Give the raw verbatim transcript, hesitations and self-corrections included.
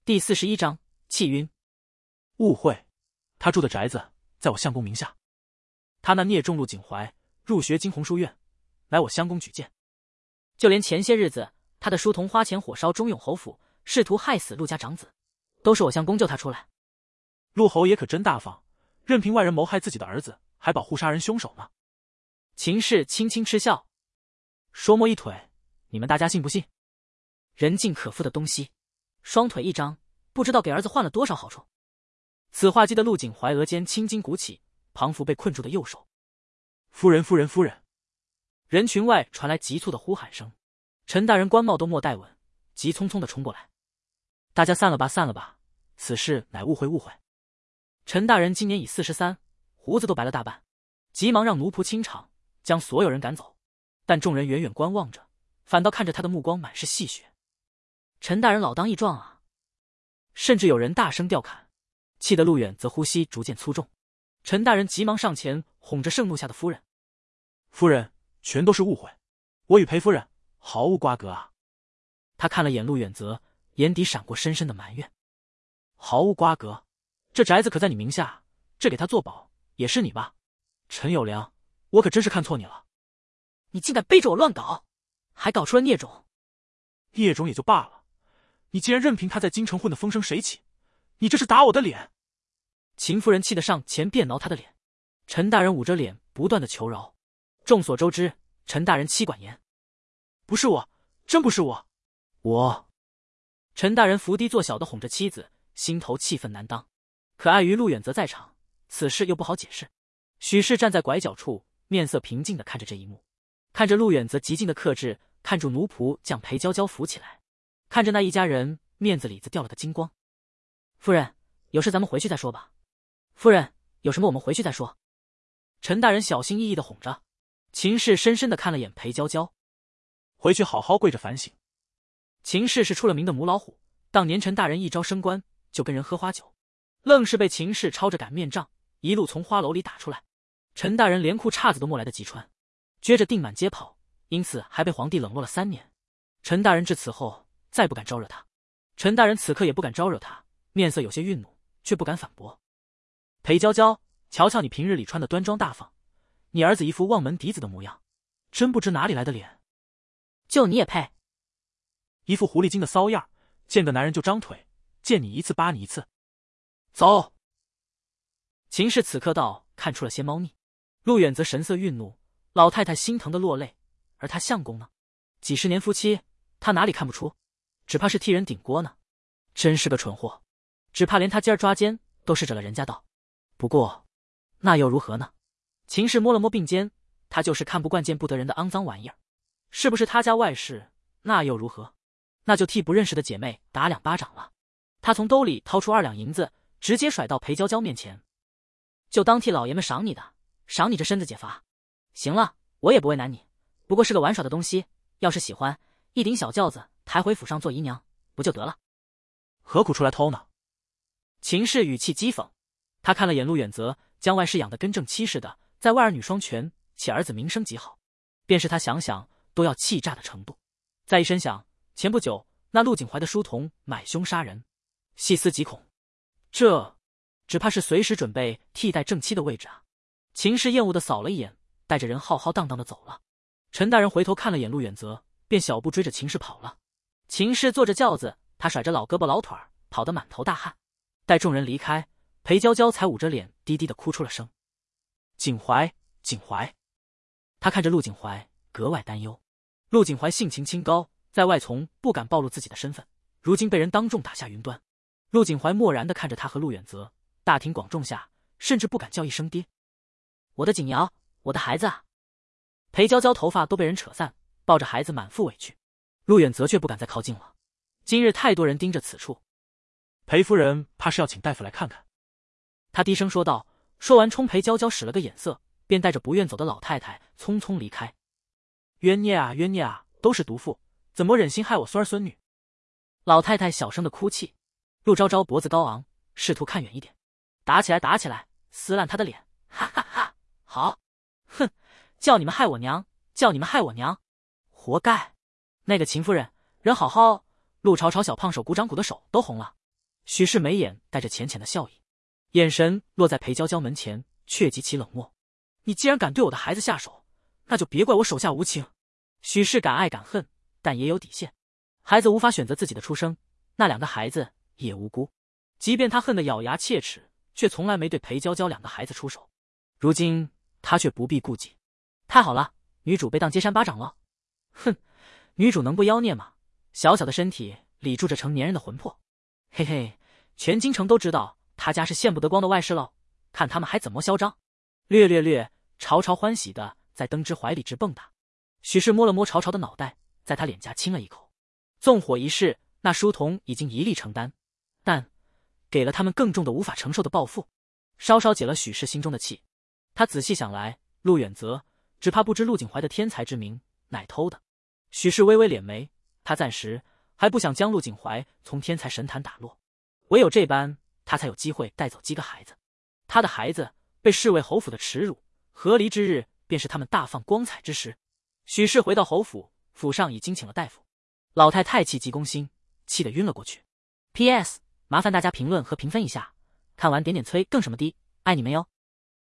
第四十一章气晕。 误会，他住的宅子在我相公名下。他那孽种陆景怀入学金鸿书院，来我相公举荐。 就连前些日子他的书童花钱火烧忠永侯府，试图害死陆家长子，都是我相公救他出来。 陆侯爷可真大方，任凭外人谋害自己的儿子，还保护杀人凶手呢。 秦氏轻轻嗤笑， 说摸一腿，你们大家信不信？ 人尽可夫的东西，双腿一张，不知道给儿子换了多少好处。此话激得陆景怀额间青筋鼓起，庞福被困住的右手。 夫人夫人夫人！ 人群外传来急促的呼喊声，陈大人官帽都莫待稳，急匆匆地冲过来。大家散了吧散了吧，此事乃误会误会。陈大人今年已四十三，胡子都白了大半，急忙让奴仆清场，将所有人赶走。但众人远远观望着，反倒看着他的目光满是戏谑。陈大人老当益壮啊！甚至有人大声调侃，气得陆远则呼吸逐渐粗重。陈大人急忙上前哄着盛怒下的夫人：“ 夫人，全都是误会，我与裴夫人毫无瓜葛啊！” 他看了眼陆远则，眼底闪过深深的埋怨：“ 毫无瓜葛？这宅子可在你名下，这给他做保也是你吧？陈有良，我可真是看错你了。 你竟敢背着我乱搞，还搞出了孽种！ 孽种也就罢了。你既然任凭他在京城混得风生水起，你这是打我的脸！” 秦夫人气得上前便挠他的脸，陈大人捂着脸不断的求饶。众所周知，陈大人妻管严。 不是我，真不是我，我…… 陈大人伏低作小的哄着妻子，心头气愤难当。可碍于陆远则在场，此事又不好解释。许氏站在拐角处，面色平静的看着这一幕，看着陆远则极尽的克制，看住奴仆将裴娇娇扶起来，看着那一家人面子里子掉了个精光。夫人，有事咱们回去再说吧。夫人，有什么我们回去再说。陈大人小心翼翼的哄着。秦氏深深的看了眼裴娇娇， 回去好好跪着反省。 秦氏是出了名的母老虎，当年陈大人一朝升官就跟人喝花酒，愣是被秦氏抄着擀面杖一路从花楼里打出来。陈大人连裤叉子都没来得及穿，撅着腚满街跑，因此还被皇帝冷落了三年。陈大人至此后再不敢招惹他。陈大人此刻也不敢招惹他，面色有些愠怒，却不敢反驳。裴娇娇，瞧瞧你平日里穿的端庄大方，你儿子一副望门嫡子的模样，真不知哪里来的脸。就你也配？ 一副狐狸精的骚样，见个男人就张腿，见你一次扒你一次。走！秦氏此刻倒看出了些猫腻。 陆远则神色愠怒，老太太心疼的落泪，而他相公呢？几十年夫妻，他哪里看不出？只怕是替人顶锅呢。真是个蠢货，只怕连他今儿抓奸都是着了人家道。不过那又如何呢？秦氏摸了摸鬓间，他就是看不惯见不得人的肮脏玩意儿，是不是他家外事，那又如何？那就替不认识的姐妹打两巴掌了。他从兜里掏出二两银子，直接甩到裴娇娇面前，就当替老爷们赏你的，赏你这身子解乏。行了，我也不为难你，不过是个玩耍的东西，要是喜欢，一顶小轿子抬回府上做姨娘不就得了？ 何苦出来偷呢？ 秦氏语气讥讽。他看了眼陆远则，将外室养得跟正妻似的，在外儿女双全，且儿子名声极好，便是他想想都要气炸的程度。再一深想，前不久那陆景怀的书童买凶杀人，细思极恐，这只怕是随时准备替代正妻的位置啊！秦氏厌恶的扫了一眼，带着人浩浩荡荡的走了。陈大人回头看了眼陆远则，便小步追着秦氏跑了。秦氏坐着轿子，他甩着老胳膊老腿儿，跑得满头大汗。待众人离开，裴娇娇才捂着脸低低的哭出了声。景怀，景怀。他看着陆景怀，格外担忧。陆景怀性情清高，在外从不敢暴露自己的身份，如今被人当众打下云端。陆景怀漠然地看着他和陆远则，大庭广众下，甚至不敢叫一声爹。我的景瑶，我的孩子啊！裴娇娇头发都被人扯散，抱着孩子满腹委屈。陆远则却不敢再靠近了，今日太多人盯着此处。 裴夫人怕是要请大夫来看看。 他低声说道，说完冲裴娇娇使了个眼色，便带着不愿走的老太太匆匆离开。 冤孽啊冤孽啊，都是毒妇，怎么忍心害我孙儿孙女？ 老太太小声的哭泣。陆昭昭脖子高昂，试图看远一点。打起来打起来，撕烂他的脸！哈哈哈！好，哼，叫你们害我娘，叫你们害我娘，活该！那个秦夫人人好好，陆朝朝小胖手鼓掌鼓的手都红了。 许氏眉眼带着浅浅的笑意，眼神落在裴娇娇门前，却极其冷漠。你既然敢对我的孩子下手，那就别怪我手下无情。许氏敢爱敢恨，但也有底线。孩子无法选择自己的出生，那两个孩子也无辜。即便他恨得咬牙切齿，却从来没对裴娇娇两个孩子出手。如今他却不必顾忌。太好了，女主被当接山巴掌了。哼，女主能不妖孽吗？小小的身体里住着成年人的魂魄。嘿嘿，全京城都知道他家是见不得光的外室喽，看他们还怎么嚣张。略略略，朝朝欢喜的在登之怀里直蹦跶。许氏摸了摸朝朝的脑袋，在他脸颊亲了一口。纵火一事，那书童已经一力承担，但给了他们更重的无法承受的报复，稍稍解了许氏心中的气。他仔细想来，陆远泽只怕不知陆景怀的天才之名乃偷的。许氏微微敛眉，他暂时还不想将陆景怀从天才神坛打落，唯有这般，他才有机会带走几个孩子。他的孩子被视为侯府的耻辱，和离之日便是他们大放光彩之时。许氏回到侯府，府上已经请了大夫。老太太气急攻心，气得晕了过去。P S 麻烦大家评论和评分一下，看完点点催更什么的，爱你们哟。